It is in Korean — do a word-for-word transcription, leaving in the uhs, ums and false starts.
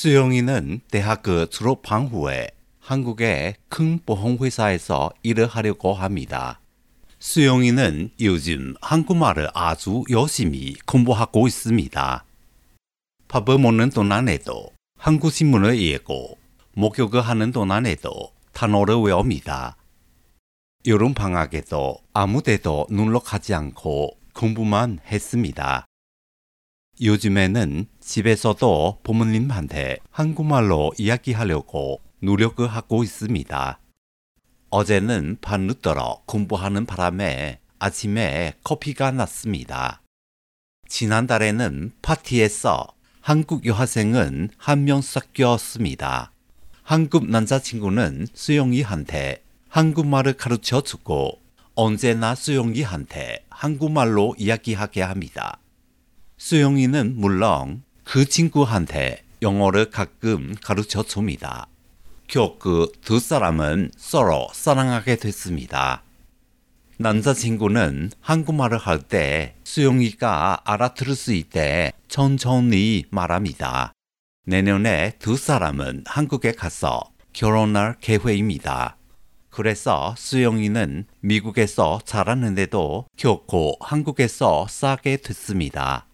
수영이는 대학교 졸업한 후에 한국의 큰 보험회사에서 일을 하려고 합니다. 수영이는 요즘 한국말을 아주 열심히 공부하고 있습니다. 밥을 먹는 동안에도 한국 신문을 읽고 목욕을 하는 동안에도 단어를 외웁니다. 여름 방학에도 아무 데도 놀러 가지 않고 공부만 했습니다. 요즘에는 집에서도 부모님한테 한국말로 이야기하려고 노력을 하고 있습니다. 어제는 밤늦도록 공부하는 바람에 아침에 커피가 났습니다. 지난달에는 파티에서 한국 여학생은 한 명 섞였습니다. 한국 남자친구는 수영이한테 한국말을 가르쳐주고 언제나 수영이한테 한국말로 이야기하게 합니다. 수영이는 물론 그 친구한테 영어를 가끔 가르쳐줍니다. 결국 두 사람은 서로 사랑하게 됐습니다. 남자친구는 한국말을 할 때 수영이가 알아들을 수 있게 천천히 말합니다. 내년에 두 사람은 한국에 가서 결혼할 계획입니다. 그래서 수영이는 미국에서 자랐는데도 결코 한국에서 살게 됐습니다.